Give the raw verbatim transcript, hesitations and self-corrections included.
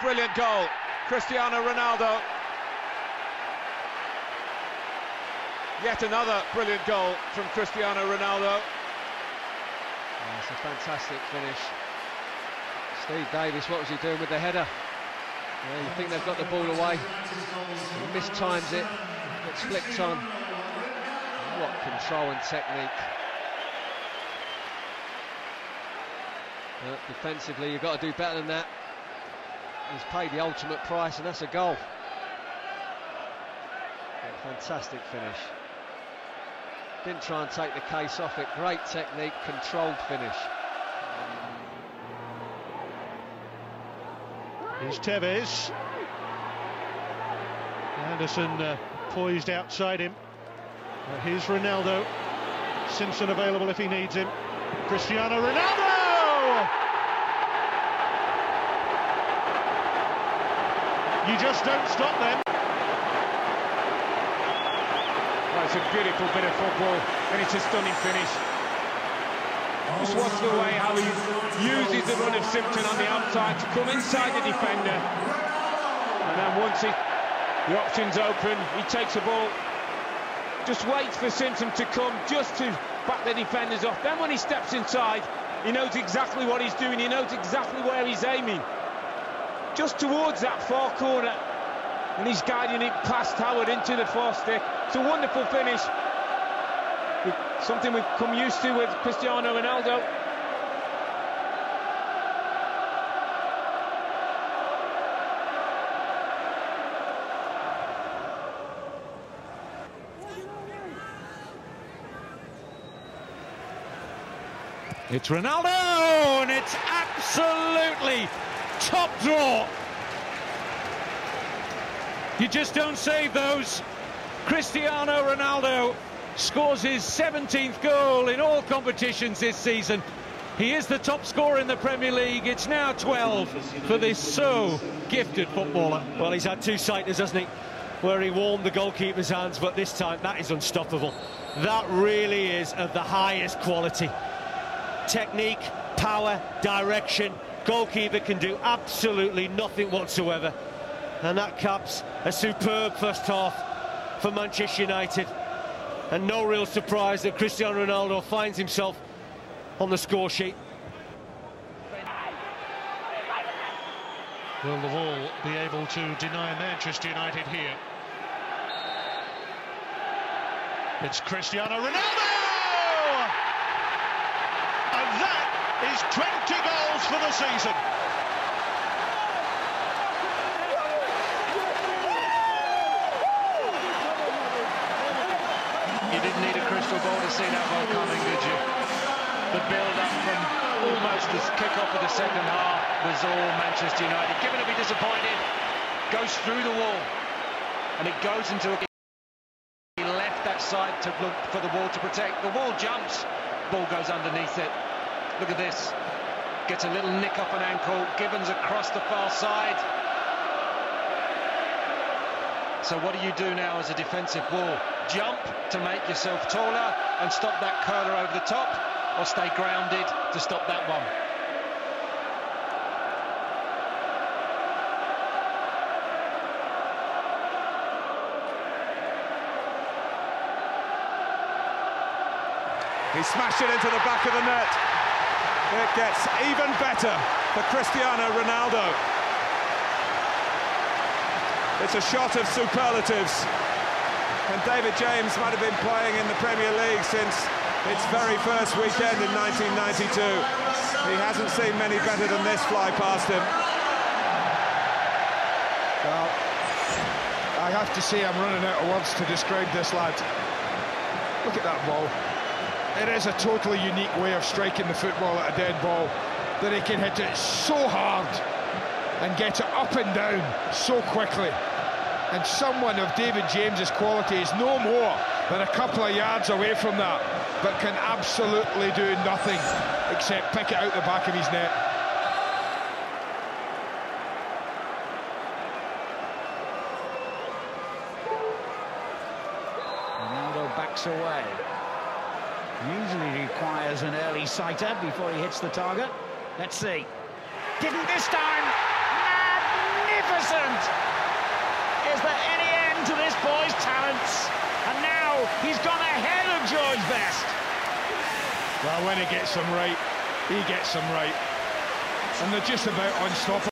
brilliant goal. Cristiano Ronaldo. Yet another brilliant goal from Cristiano Ronaldo. Oh, it's a fantastic finish. Steve Davis, what was he doing with the header? Yeah, you think they've got the ball away. He mistimes it, gets flicked on. What control and technique. But defensively, you've got to do better than that. He's paid the ultimate price, and that's a goal. A fantastic finish. Didn't try and take the case off it. Great technique, controlled finish. Here's Tevez. Anderson uh, poised outside him. Uh, here's Ronaldo. Simpson available if he needs him. Cristiano Ronaldo! You just don't stop them. Well, it's a beautiful bit of football, and it's a stunning finish. Just watch the way how he uses the run of Simpson on the outside to come inside the defender. And then once he, the option's open, he takes the ball, just waits for Simpson to come just to back the defenders off. Then when he steps inside, he knows exactly what he's doing, he knows exactly where he's aiming. Just towards that far corner, and he's guiding it past Howard into the far stick. It's a wonderful finish. Something we've come used to with Cristiano Ronaldo. It's Ronaldo, and it's absolutely top draw. You just don't save those. Cristiano Ronaldo scores his seventeenth goal in all competitions this season. He is the top scorer in the Premier League. It's now twelve for this so gifted footballer. Well, he's had two sighters, hasn't he, where he warmed the goalkeeper's hands, but this time that is unstoppable. That really is of the highest quality. Technique, power, direction. Goalkeeper can do absolutely nothing whatsoever. And that caps a superb first half for Manchester United. And no real surprise that Cristiano Ronaldo finds himself on the score sheet. Will the wall be able to deny Manchester United here? It's Cristiano Ronaldo! And that is twenty goals for the season. You didn't need a crystal ball to see that goal coming, did you? The build-up from almost the kick-off of the second half was all Manchester United. Given to be disappointed, goes through the wall, and it goes into a... He left that side to look for the wall to protect. The wall jumps, ball goes underneath it. Look at this. Gets a little nick off an ankle. Gibbons across the far side. So what do you do now as a defensive wall? Jump to make yourself taller and stop that curler over the top, or stay grounded to stop that one? He smashed it into the back of the net. It gets even better for Cristiano Ronaldo. It's a shot of superlatives. And David James might have been playing in the Premier League since its very first weekend in nineteen ninety-two. He hasn't seen many better than this fly past him. Well, I have to say I'm running out of words to describe this lad. Look at that ball. It is a totally unique way of striking the football at a dead ball, that he can hit it so hard and get it up and down so quickly. And someone of David James's quality is no more than a couple of yards away from that, but can absolutely do nothing except pick it out the back of his net. Ronaldo backs away. Usually requires an early sighter before he hits the target. Let's see. Didn't this time. for his talents, and now he's gone ahead of George Best. Well, when he gets them right, he gets them right. And they're just about unstoppable.